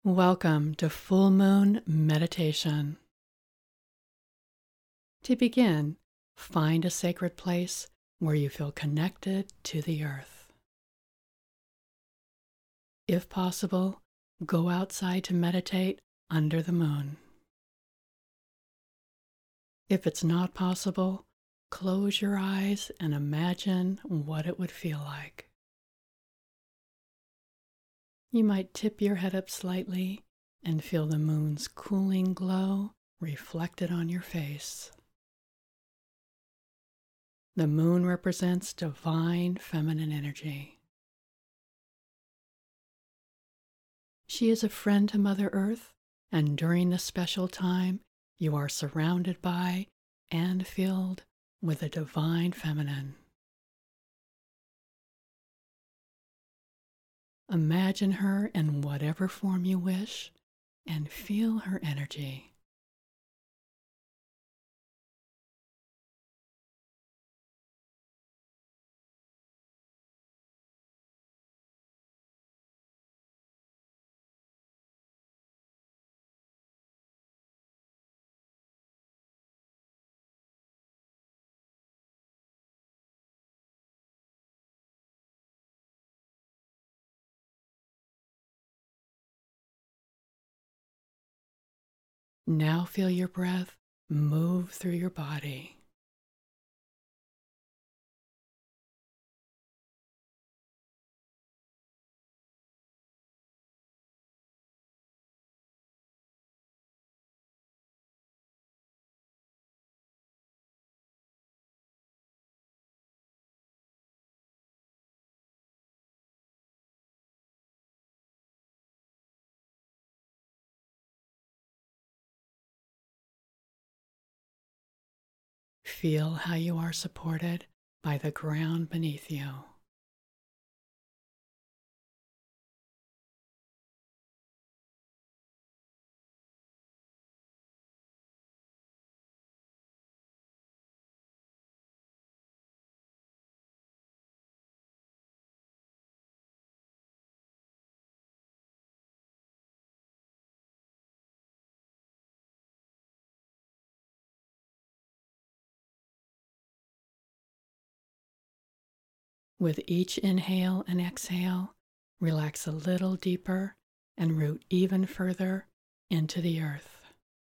Welcome to Full Moon Meditation. To begin, find a sacred place where you feel connected to the earth. If possible, go outside to meditate under the moon. If it's not possible, close your eyes and imagine what it would feel like. You might tip your head up slightly and feel the moon's cooling glow reflected on your face. The moon represents divine feminine energy. She is a friend to Mother Earth, and during this special time, you are surrounded by and filled with the divine feminine. Imagine her in whatever form you wish and feel her energy. Now feel your breath move through your body. Feel how you are supported by the ground beneath you. With each inhale and exhale, relax a little deeper and root even further into the earth.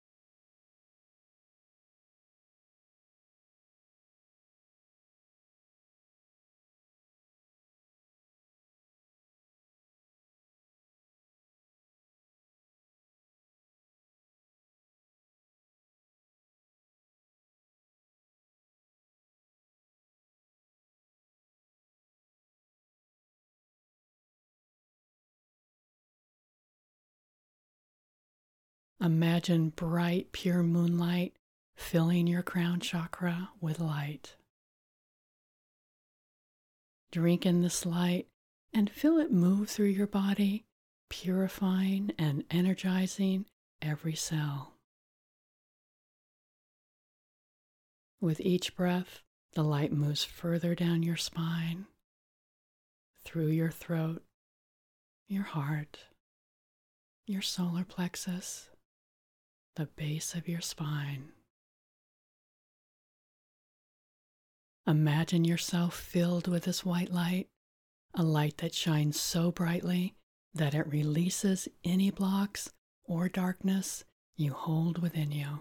Imagine bright, pure moonlight filling your crown chakra with light. Drink in this light and feel it move through your body, purifying and energizing every cell. With each breath, the light moves further down your spine, through your throat, your heart, your solar plexus, the base of your spine. Imagine yourself filled with this white light, a light that shines so brightly that it releases any blocks or darkness you hold within you.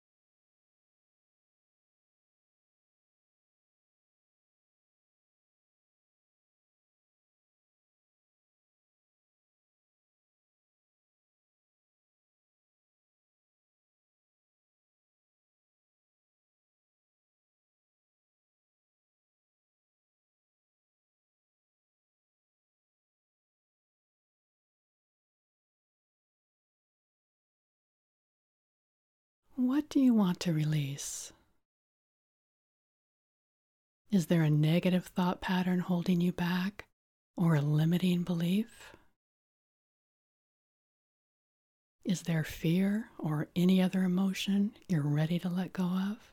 What do you want to release? Is there a negative thought pattern holding you back or a limiting belief? Is there fear or any other emotion you're ready to let go of?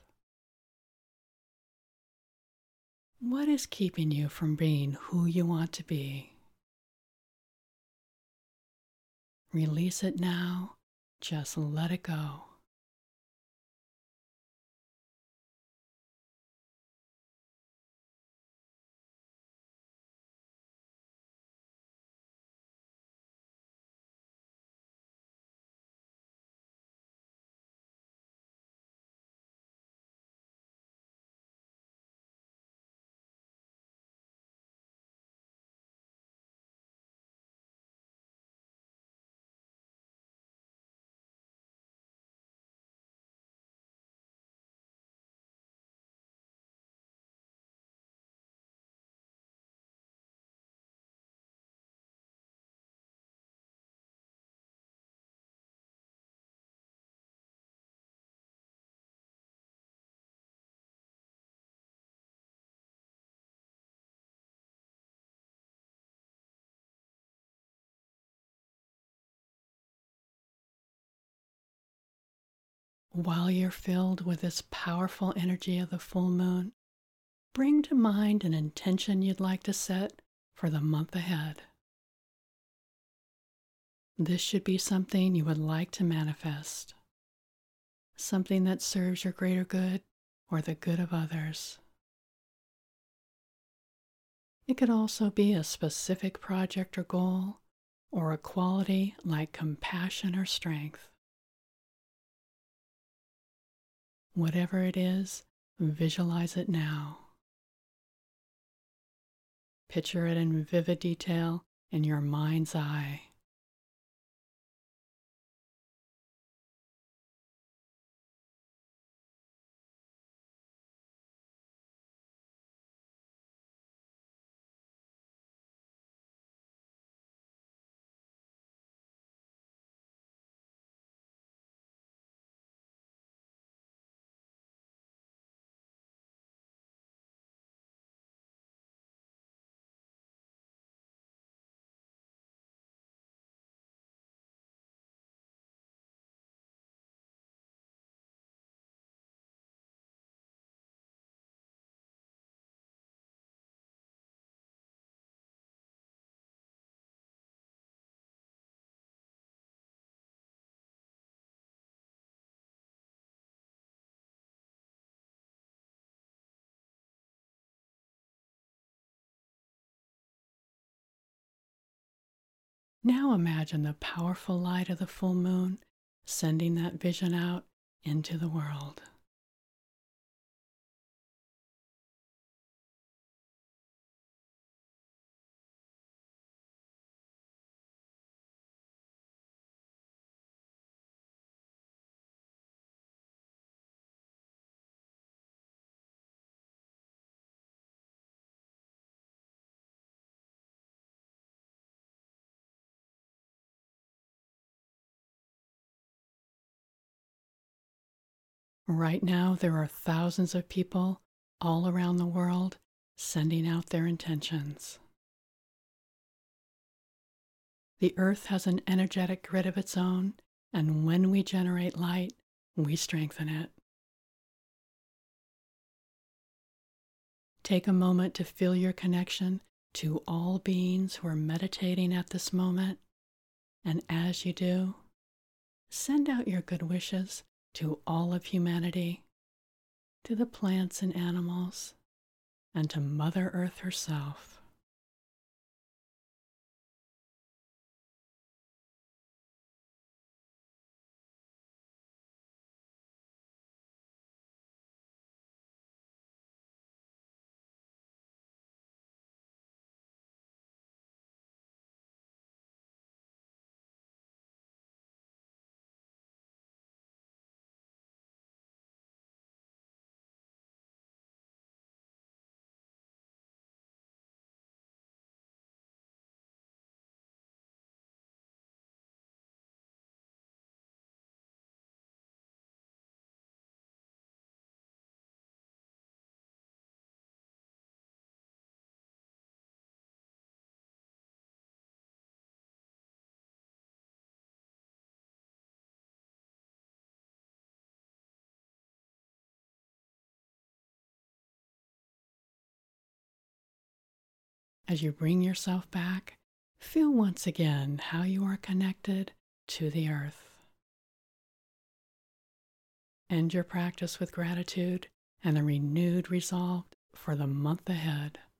What is keeping you from being who you want to be? Release it now. Just let it go. While you're filled with this powerful energy of the full moon, bring to mind an intention you'd like to set for the month ahead. This should be something you would like to manifest, something that serves your greater good or the good of others. It could also be a specific project or goal, or a quality like compassion or strength. Whatever it is, visualize it now. Picture it in vivid detail in your mind's eye. Now imagine the powerful light of the full moon sending that vision out into the world. Right now, there are thousands of people all around the world sending out their intentions. The earth has an energetic grid of its own, and when we generate light, we strengthen it. Take a moment to feel your connection to all beings who are meditating at this moment, and as you do, send out your good wishes to all of humanity, to the plants and animals, and to Mother Earth herself. As you bring yourself back, feel once again how you are connected to the earth. End your practice with gratitude and a renewed resolve for the month ahead.